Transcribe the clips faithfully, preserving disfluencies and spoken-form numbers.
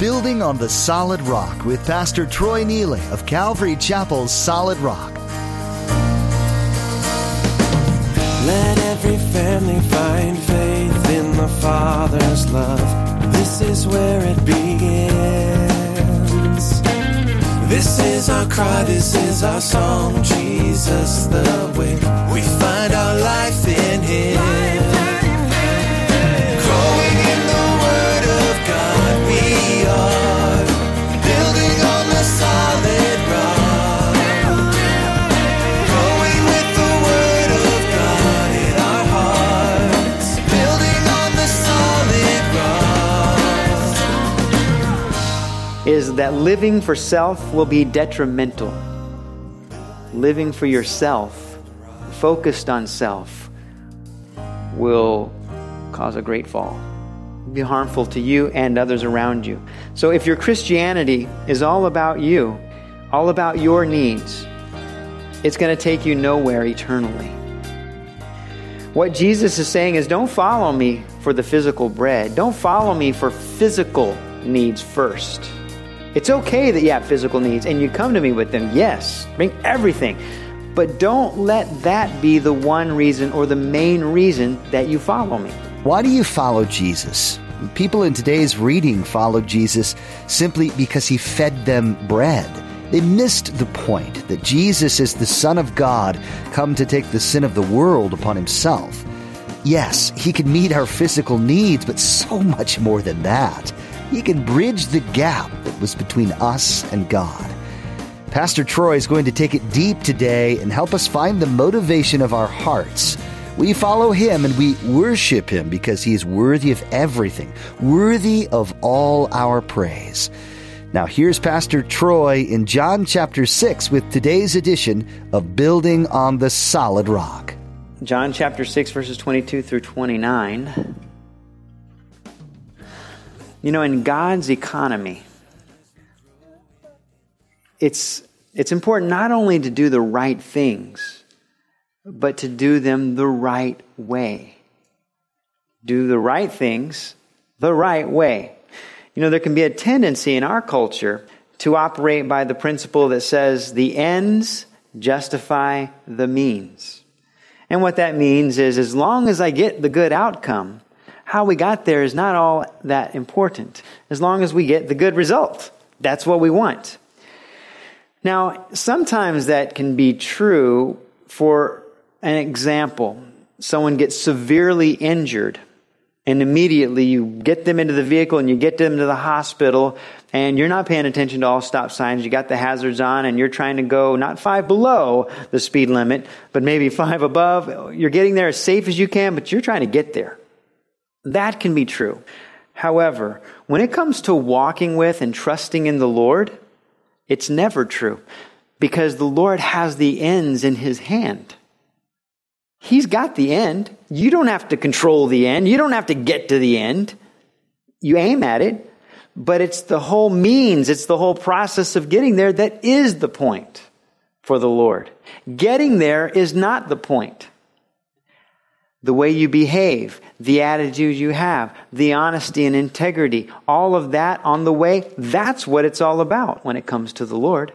Building on the Solid Rock with Pastor Troy Neely of Calvary Chapel's Solid Rock. Let every family find faith in the Father's love. This is where it begins. This is our cry, this is our song. Jesus the way. We find our life in Him. Growing in the Word of God, we are building on the solid rock. Growing with the Word of God in our hearts, building on the solid rock. Is that living for self will be detrimental. Living for yourself, focused on self, will cause a great fall. Be harmful to you and others around you. So if your Christianity is all about you, all about your needs, it's going to take you nowhere eternally. What Jesus is saying is, don't follow me for the physical bread. Don't follow me for physical needs first. It's okay that you have physical needs and you come to me with them. Yes, bring everything. But don't let that be the one reason or the main reason that you follow me. Why do you follow Jesus? People in today's reading followed Jesus simply because He fed them bread. They missed the point that Jesus is the Son of God, come to take the sin of the world upon Himself. Yes, He can meet our physical needs, but so much more than that. He can bridge the gap that was between us and God. Pastor Troy is going to take it deep today and help us find the motivation of our hearts. We follow Him and we worship Him because He is worthy of everything, worthy of all our praise. Now here's Pastor Troy in John chapter six with today's edition of Building on the Solid Rock. John chapter six, verses twenty-two through twenty-nine. You know, in God's economy, it's it's important not only to do the right things, but to do them the right way. Do the right things the right way. You know, there can be a tendency in our culture to operate by the principle that says the ends justify the means. And what that means is, as long as I get the good outcome, how we got there is not all that important. As long as we get the good result, that's what we want. Now, sometimes that can be true. For an example, someone gets severely injured, and immediately you get them into the vehicle and you get them to the hospital, and you're not paying attention to all stop signs. You got the hazards on, and you're trying to go not five below the speed limit, but maybe five above. You're getting there as safe as you can, but you're trying to get there. That can be true. However, when it comes to walking with and trusting in the Lord, it's never true, because the Lord has the ends in His hand. He's got the end. You don't have to control the end. You don't have to get to the end. You aim at it, but it's the whole means, it's the whole process of getting there that is the point for the Lord. Getting there is not the point. The way you behave, the attitude you have, the honesty and integrity, all of that on the way, that's what it's all about when it comes to the Lord.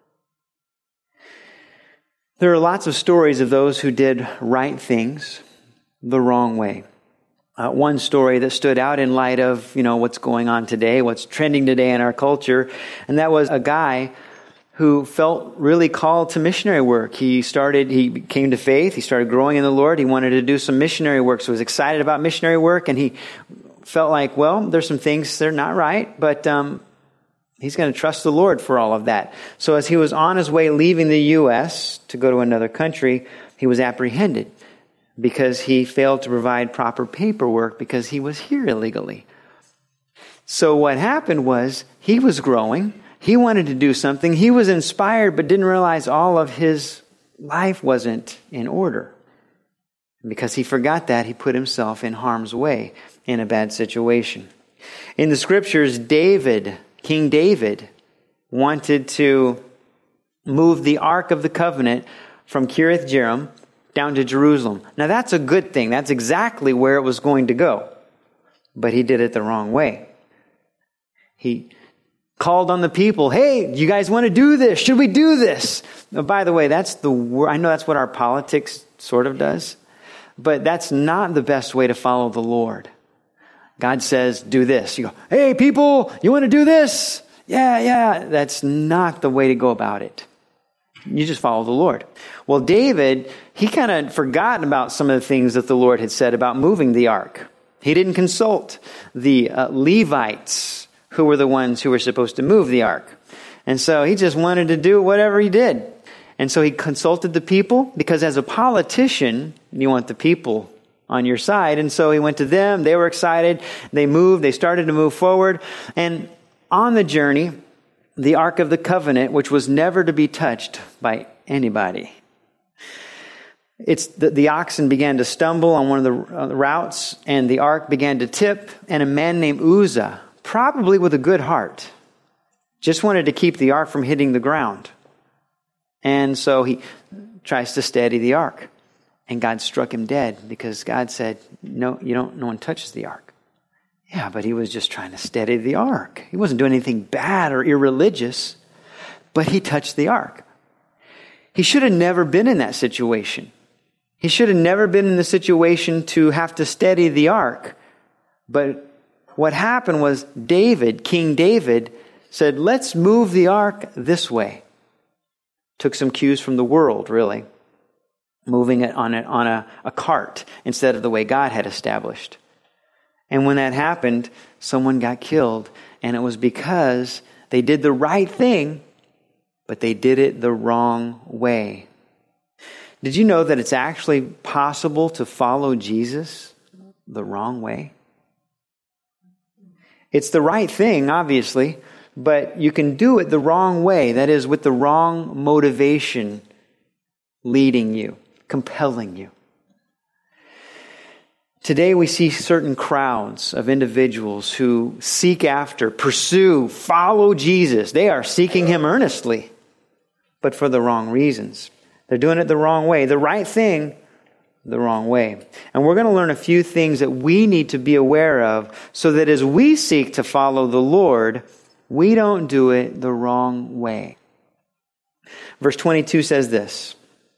There are lots of stories of those who did right things the wrong way. Uh, one story that stood out in light of, you know, what's going on today, what's trending today in our culture, and that was a guy who felt really called to missionary work. He started, he came to faith, he started growing in the Lord, he wanted to do some missionary work, so he was excited about missionary work, and he felt like, well, there's some things that are not right, but um, he's going to trust the Lord for all of that. So as he was on his way leaving the U S to go to another country, he was apprehended because he failed to provide proper paperwork because he was here illegally. So what happened was, he was growing, he wanted to do something. He was inspired, but didn't realize all of his life wasn't in order. And because he forgot that, he put himself in harm's way in a bad situation. In the scriptures, David, King David, wanted to move the Ark of the Covenant from Kiriath Jearim down to Jerusalem. Now that's a good thing. That's exactly where it was going to go. But he did it the wrong way. He called on the people, hey, you guys want to do this? Should we do this? Now, by the way, that's the wor- I know that's what our politics sort of does, but that's not the best way to follow the Lord. God says, do this. You go, hey, people, you want to do this? Yeah, yeah. That's not the way to go about it. You just follow the Lord. Well, David, he kind of forgot about some of the things that the Lord had said about moving the ark. He didn't consult the uh, Levites, who were the ones who were supposed to move the ark. And so he just wanted to do whatever he did. And so he consulted the people, because as a politician, you want the people on your side. And so he went to them. They were excited. They moved. They started to move forward. And on the journey, the Ark of the Covenant, which was never to be touched by anybody. It's the, the oxen began to stumble on one of the uh, routes, and the ark began to tip, and a man named Uzzah, probably with a good heart, just wanted to keep the ark from hitting the ground. And so he tries to steady the ark, and God struck him dead because God said, no, you don't, no one touches the ark. Yeah, but he was just trying to steady the ark. He wasn't doing anything bad or irreligious, but he touched the ark. He should have never been in that situation. He should have never been in the situation to have to steady the ark. But what happened was David, King David, said, let's move the ark this way. Took some cues from the world, really. Moving it on a, on a, a cart instead of the way God had established. And when that happened, someone got killed. And it was because they did the right thing, but they did it the wrong way. Did you know that it's actually possible to follow Jesus the wrong way? It's the right thing, obviously, but you can do it the wrong way. That is, with the wrong motivation leading you, compelling you. Today we see certain crowds of individuals who seek after, pursue, follow Jesus. They are seeking Him earnestly, but for the wrong reasons. They're doing it the wrong way. The right thing, the wrong way. And we're going to learn a few things that we need to be aware of so that as we seek to follow the Lord, we don't do it the wrong way. Verse twenty-two says this.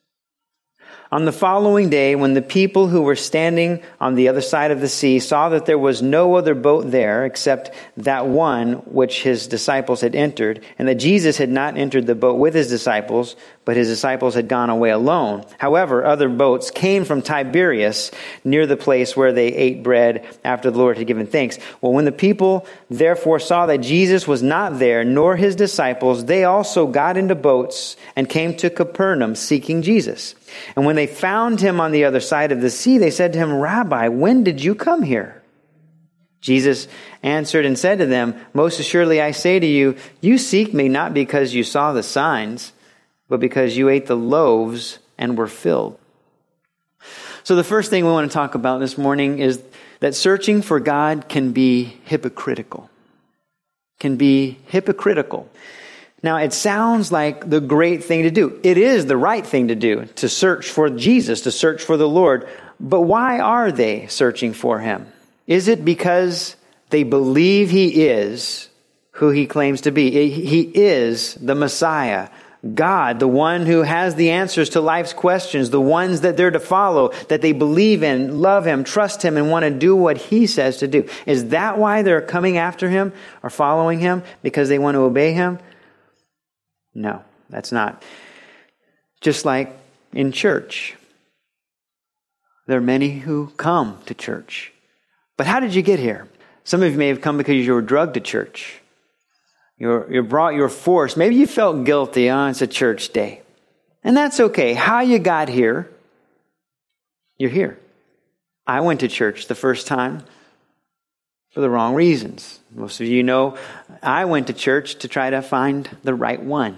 On the following day, when the people who were standing on the other side of the sea saw that there was no other boat there except that one which his disciples had entered, and that Jesus had not entered the boat with his disciples, but his disciples had gone away alone. However, other boats came from Tiberias near the place where they ate bread after the Lord had given thanks. Well, when the people therefore saw that Jesus was not there, nor his disciples, they also got into boats and came to Capernaum seeking Jesus. And when they found him on the other side of the sea, they said to him, Rabbi, when did you come here? Jesus answered and said to them, most assuredly I say to you, you seek me not because you saw the signs, but because you ate the loaves and were filled. So the first thing we want to talk about this morning is that searching for God can be hypocritical. Can be hypocritical. Now, it sounds like the great thing to do. It is the right thing to do, to search for Jesus, to search for the Lord. But why are they searching for Him? Is it because they believe He is who He claims to be? He is the Messiah, God, the one who has the answers to life's questions, the ones that they're to follow, that they believe in, love Him, trust Him, and want to do what He says to do. Is that why they're coming after Him or following Him? Because they want to obey Him? No, that's not. Just like in church, there are many who come to church. But how did you get here? Some of you may have come because you were drugged to church. You're, you're brought, you're forced. Maybe you felt guilty. Oh, it's a church day. And that's okay. How you got here, you're here. I went to church the first time for the wrong reasons. Most of you know I went to church to try to find the right one.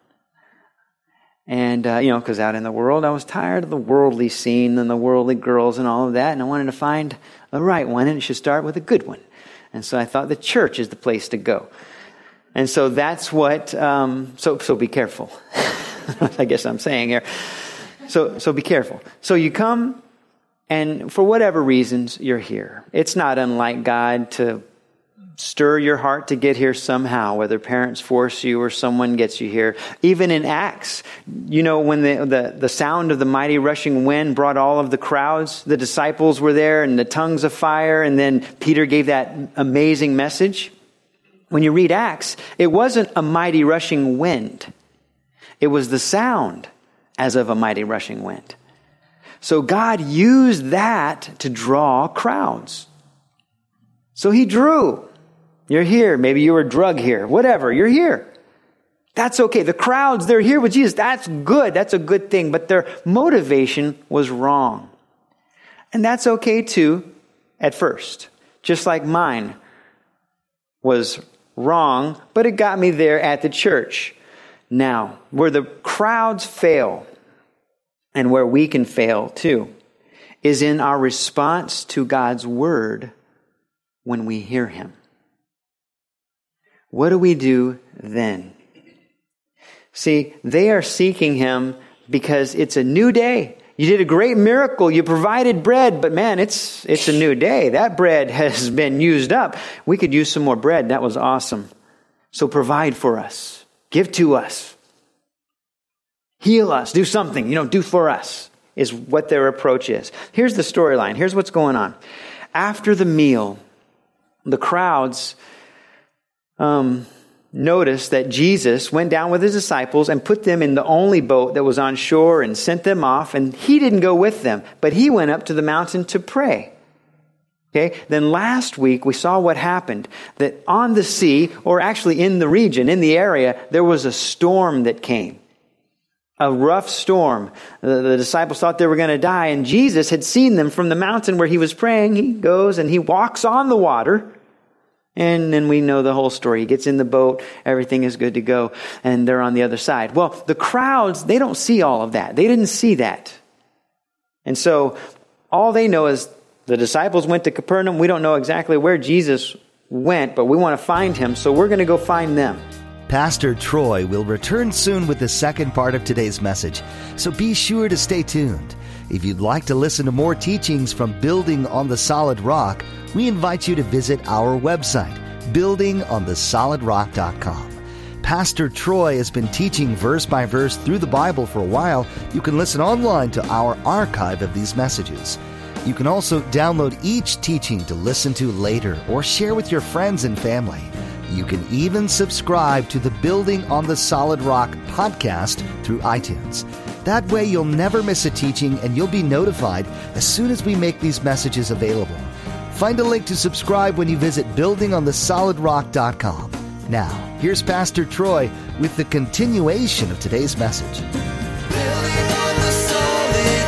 And, uh, you know, because out in the world, I was tired of the worldly scene and the worldly girls and all of that. And I wanted to find the right one, and it should start with a good one. And so I thought the church is the place to go. And so that's what, um, so so be careful. I guess I'm saying here. So so be careful. So you come, and for whatever reasons, you're here. It's not unlike God to stir your heart to get here somehow, whether parents force you or someone gets you here. Even in Acts, you know, when the, the, the sound of the mighty rushing wind brought all of the crowds, the disciples were there and the tongues of fire, and then Peter gave that amazing message. When you read Acts, it wasn't a mighty rushing wind. It was the sound as of a mighty rushing wind. So God used that to draw crowds. So he drew. You're here. Maybe you were drug here. Whatever. You're here. That's okay. The crowds, they're here with Jesus. That's good. That's a good thing. But their motivation was wrong. And that's okay too, at first. Just like mine was wrong, but it got me there at the church. Now, where the crowds fail, and where we can fail too, is in our response to God's word when we hear him. What do we do then? See, they are seeking him because it's a new day. You did a great miracle. You provided bread, but man, it's it's a new day. That bread has been used up. We could use some more bread. That was awesome. So provide for us. Give to us. Heal us. Do something. You know, do for us is what their approach is. Here's the storyline. Here's what's going on. After the meal, the crowds um, noticed that Jesus went down with his disciples and put them in the only boat that was on shore and sent them off. And he didn't go with them, but he went up to the mountain to pray. Okay. Then last week we saw what happened, that on the sea, or actually in the region, in the area, there was a storm that came. A rough storm. The, the disciples thought they were going to die, and Jesus had seen them from the mountain where he was praying. He goes and he walks on the water. And then we know the whole story. He gets in the boat, everything is good to go, and they're on the other side. Well, the crowds, they don't see all of that. They didn't see that. And so all they know is the disciples went to Capernaum. We don't know exactly where Jesus went, but we want to find him, so we're going to go find them. Pastor Troy will return soon with the second part of today's message, so be sure to stay tuned. If you'd like to listen to more teachings from Building on the Solid Rock, we invite you to visit our website, building on the solid rock dot com. Pastor Troy has been teaching verse by verse through the Bible for a while. You can listen online to our archive of these messages. You can also download each teaching to listen to later or share with your friends and family. You can even subscribe to the Building on the Solid Rock podcast through iTunes. That way you'll never miss a teaching and you'll be notified as soon as we make these messages available. Find a link to subscribe when you visit building on the solid rock dot com. Now, here's Pastor Troy with the continuation of today's message. Building on the solid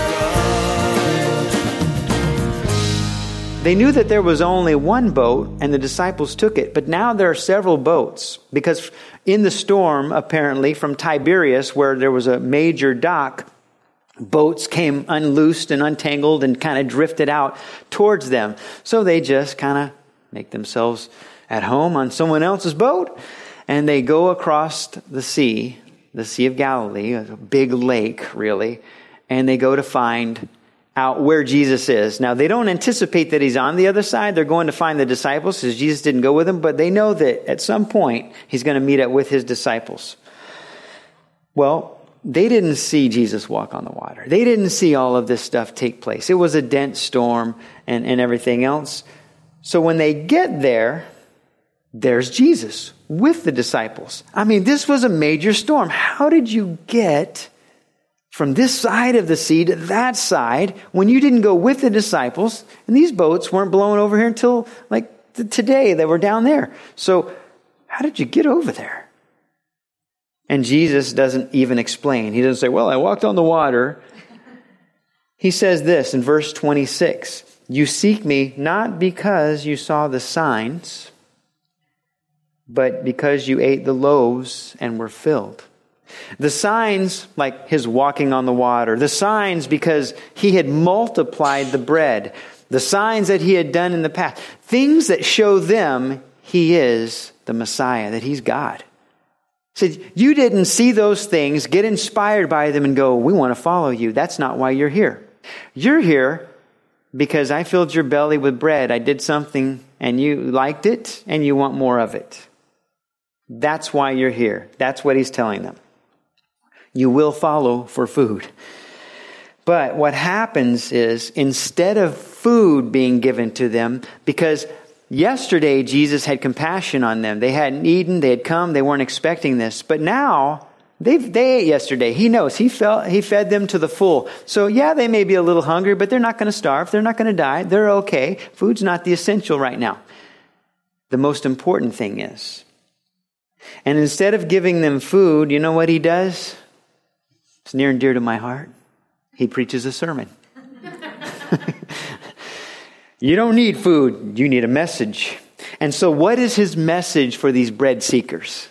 rock. They knew that there was only one boat, and the disciples took it. But now there are several boats, because in the storm, apparently, from Tiberias, where there was a major dock, boats came unloosed and untangled and kind of drifted out towards them. So they just kind of make themselves at home on someone else's boat, and they go across the sea, the Sea of Galilee, a big lake, really, and they go to find out where Jesus is. Now, they don't anticipate that he's on the other side. They're going to find the disciples, because Jesus didn't go with them, but they know that at some point he's going to meet up with his disciples. Well, they didn't see Jesus walk on the water. They didn't see all of this stuff take place. It was a dense storm and, and everything else. So when they get there, there's Jesus with the disciples. I mean, this was a major storm. How did you get from this side of the sea to that side when you didn't go with the disciples? And these boats weren't blowing over here until like today. They were down there. So how did you get over there? And Jesus doesn't even explain. He doesn't say, well, I walked on the water. He says this in verse twenty-six, you seek me not because you saw the signs, but because you ate the loaves and were filled. The signs, like his walking on the water. The signs because he had multiplied the bread. The signs that he had done in the past. Things that show them he is the Messiah, that he's God. Said, you didn't see those things, get inspired by them and go, we want to follow you. That's not why you're here. You're here because I filled your belly with bread. I did something and you liked it and you want more of it. That's why you're here. That's what he's telling them. You will follow for food. But what happens is, instead of food being given to them, because yesterday Jesus had compassion on them. They hadn't eaten, they had come, they weren't expecting this. But now, they they ate yesterday. He knows. He felt, he fed them to the full. So yeah, they may be a little hungry, but they're not going to starve. They're not going to die. They're okay. Food's not the essential right now. The most important thing is. And instead of giving them food, you know what he does? It's near and dear to my heart. He preaches a sermon. You don't need food. You need a message. And so what is his message for these bread seekers?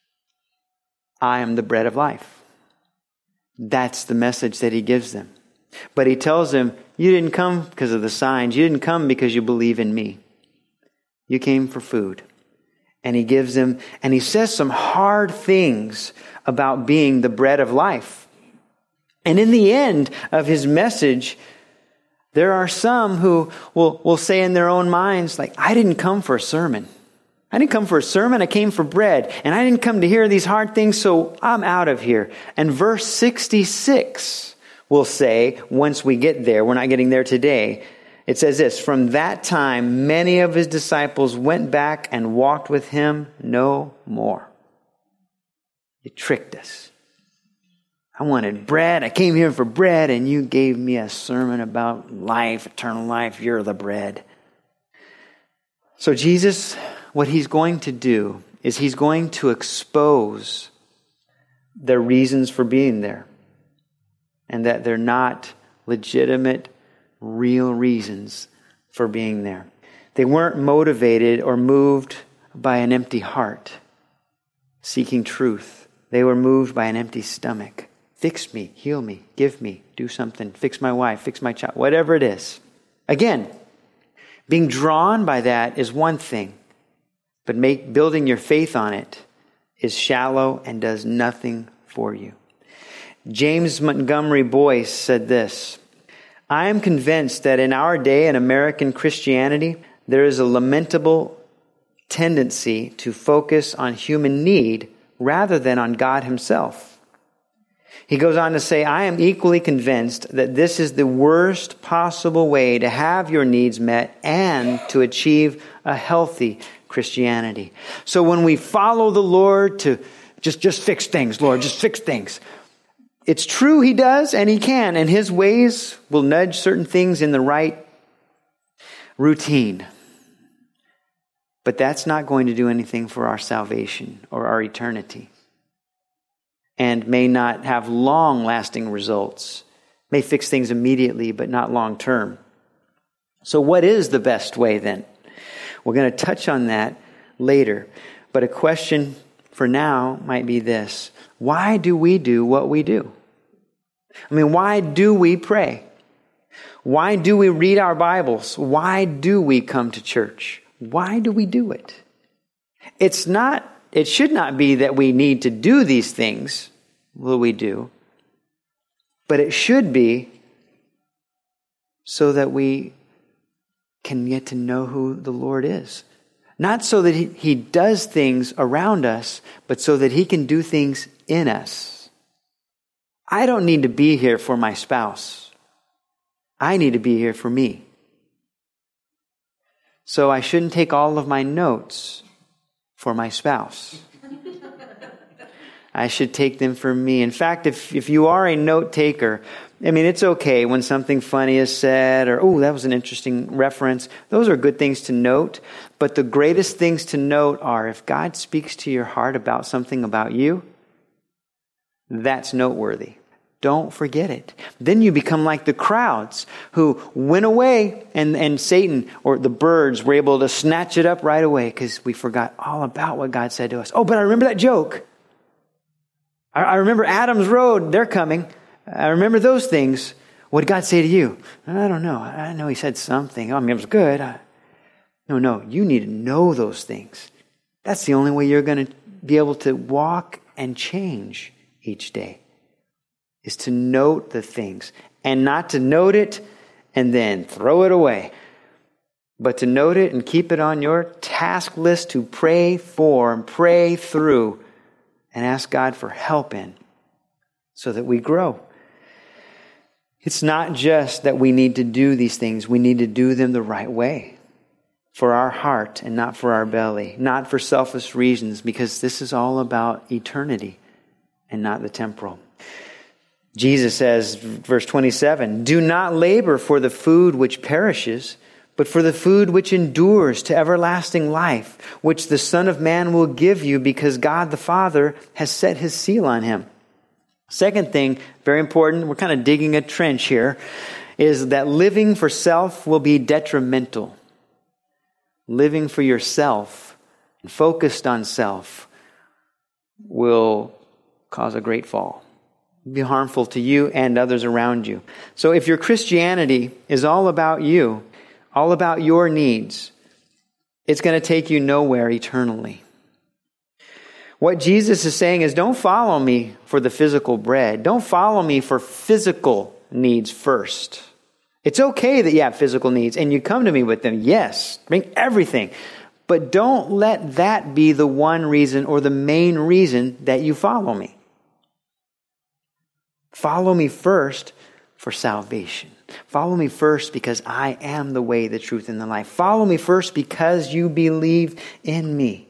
I am the bread of life. That's the message that he gives them. But he tells them, you didn't come because of the signs. You didn't come because you believe in me. You came for food. And he gives them, and he says some hard things about being the bread of life. And in the end of his message, there are some who will, will say in their own minds, like, I didn't come for a sermon. I didn't come for a sermon. I came for bread. And I didn't come to hear these hard things, so I'm out of here. And verse sixty-six will say, once we get there, we're not getting there today. It says this, from that time, many of his disciples went back and walked with him no more. You tricked us. I wanted bread. I came here for bread, and you gave me a sermon about life, eternal life. You're the bread. So Jesus, what he's going to do is he's going to expose their reasons for being there, and that they're not legitimate, real reasons for being there. They weren't motivated or moved by an empty heart, seeking truth. They were moved by an empty stomach. Fix me, heal me, give me, do something, fix my wife, fix my child, whatever it is. Again, being drawn by that is one thing, but make, building your faith on it is shallow and does nothing for you. James Montgomery Boyce said this, I am convinced that in our day in American Christianity, there is a lamentable tendency to focus on human need rather than on God himself. He goes on to say, I am equally convinced that this is the worst possible way to have your needs met and to achieve a healthy Christianity. So when we follow the Lord to just, just fix things, Lord, just fix things. It's true he does and he can, and his ways will nudge certain things in the right routine. But that's not going to do anything for our salvation or our eternity. And may not have long-lasting results. May fix things immediately, but not long-term. So what is the best way then? We're going to touch on that later. But a question for now might be this. Why do we do what we do? I mean, why do we pray? Why do we read our Bibles? Why do we come to church? Why do we do it? It's not It should not be that we need to do these things, well, we do, but it should be so that we can get to know who the Lord is. Not so that he, he does things around us, but so that he can do things in us. I don't need to be here for my spouse. I need to be here for me. So I shouldn't take all of my notes for my spouse. I should take them for me. In fact, if, if you are a note taker, I mean, it's okay when something funny is said or, oh, that was an interesting reference. Those are good things to note. But the greatest things to note are if God speaks to your heart about something about you, that's noteworthy. Don't forget it. Then you become like the crowds who went away and, and Satan or the birds were able to snatch it up right away because we forgot all about what God said to us. Oh, but I remember that joke. I, I remember Adam's road. They're coming. I remember those things. What did God say to you? I don't know. I know he said something. I mean, it was good. I, no, no. You need to know those things. That's the only way you're going to be able to walk and change each day. Is to note the things and not to note it and then throw it away. but to note it and keep it on your task list to pray for and pray through and ask God for help in so that we grow. It's not just that we need to do these things. We need to do them the right way for our heart and not for our belly, not for selfish reasons, because this is all about eternity and not the temporal. Jesus says, verse twenty-seven, do not labor for the food which perishes, but for the food which endures to everlasting life, which the Son of Man will give you, because God the Father has set his seal on him. Second thing, very important, we're kind of digging a trench here, is that living for self will be detrimental. Living for yourself and focused on self will cause a great fall. Be harmful to you and others around you. So if your Christianity is all about you, all about your needs, it's going to take you nowhere eternally. What Jesus is saying is, don't follow me for the physical bread. Don't follow me for physical needs first. It's okay that you have physical needs and you come to me with them. Yes, bring everything. But don't let that be the one reason or the main reason that you follow me. Follow me first for salvation. Follow me first because I am the way, the truth, and the life. Follow me first because you believe in me.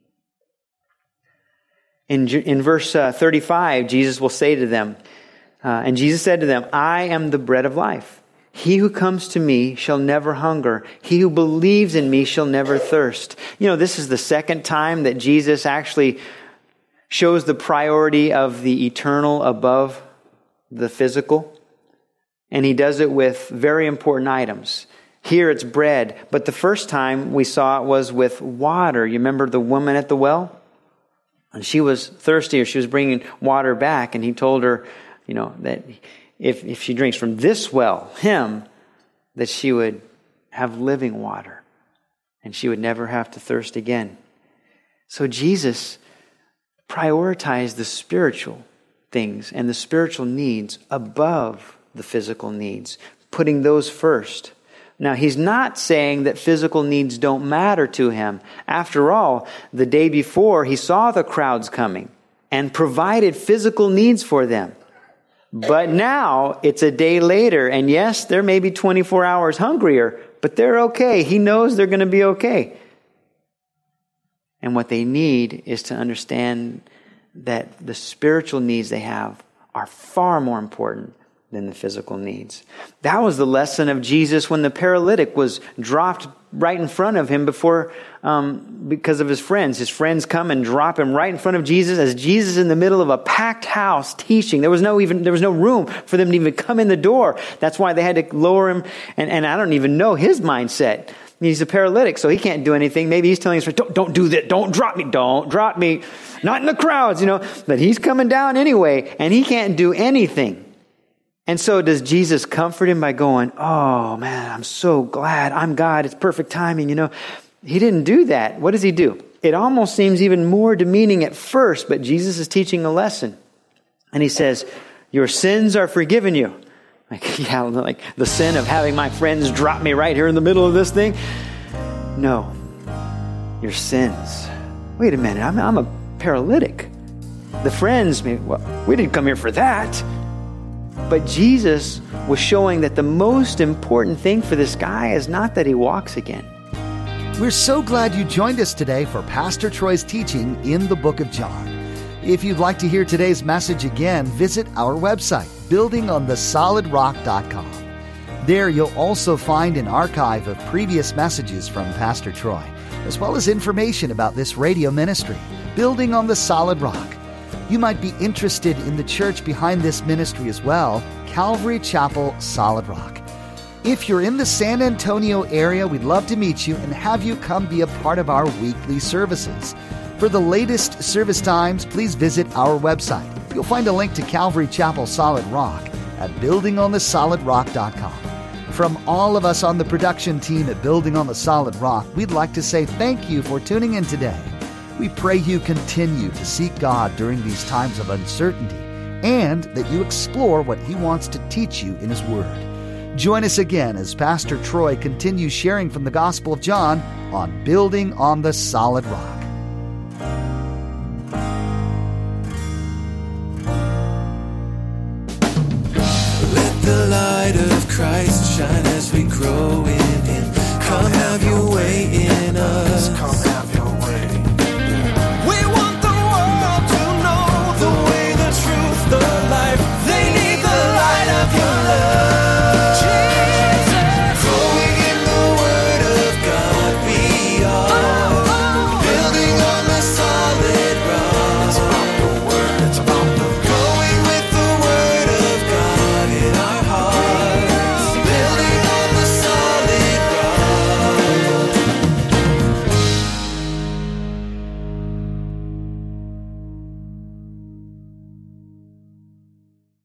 In, in verse uh, thirty-five, Jesus will say to them, uh, and Jesus said to them, I am the bread of life. He who comes to me shall never hunger. He who believes in me shall never thirst. You know, this is the second time that Jesus actually shows the priority of the eternal above the physical. And he does it with very important items. Here it's bread, but the first time we saw it was with water. You remember the woman at the well? And she was thirsty, or she was bringing water back, and he told her, you know, that if, if she drinks from this well, him, that she would have living water, and she would never have to thirst again. So Jesus prioritized the spiritual things and the spiritual needs above the physical needs, putting those first. Now, he's not saying that physical needs don't matter to him. After all, the day before, he saw the crowds coming and provided physical needs for them. But now, it's a day later, and yes, they're maybe twenty-four hours hungrier, but they're okay. He knows they're going to be okay. And what they need is to understand that the spiritual needs they have are far more important than the physical needs. That was the lesson of Jesus when the paralytic was dropped right in front of him before, um, because of his friends. His friends come and drop him right in front of Jesus as Jesus in the middle of a packed house teaching. There was no even there was no room for them to even come in the door. That's why they had to lower him. And, and I don't even know his mindset. He's a paralytic, so he can't do anything. Maybe he's telling his friends, don't, don't do that. Don't drop me. Don't drop me. Not in the crowds, you know. But he's coming down anyway, and he can't do anything. And so does Jesus comfort him by going, oh man, I'm so glad I'm God. It's perfect timing, you know. He didn't do that. What does he do? It almost seems even more demeaning at first, but Jesus is teaching a lesson. And he says, your sins are forgiven you. Like, yeah, like the sin of having my friends drop me right here in the middle of this thing. No, your sins. Wait a minute, I'm, I'm a paralytic. The friends, well, we didn't come here for that. But Jesus was showing that the most important thing for this guy is not that he walks again. We're so glad you joined us today for Pastor Troy's teaching in the book of John. If you'd like to hear today's message again, visit our website, building on the solid rock dot com. There you'll also find an archive of previous messages from Pastor Troy, as well as information about this radio ministry, Building on the Solid Rock. You might be interested in the church behind this ministry as well, Calvary Chapel Solid Rock. If you're in the San Antonio area, we'd love to meet you and have you come be a part of our weekly services. For the latest service times, please visit our website. You'll find a link to Calvary Chapel Solid Rock at building on the solid rock dot com. From all of us on the production team at Building on the Solid Rock, we'd like to say thank you for tuning in today. We pray you continue to seek God during these times of uncertainty and that you explore what He wants to teach you in His Word. Join us again as Pastor Troy continues sharing from the Gospel of John on Building on the Solid Rock. Let the light of Christ shine as we grow in Him. Come have your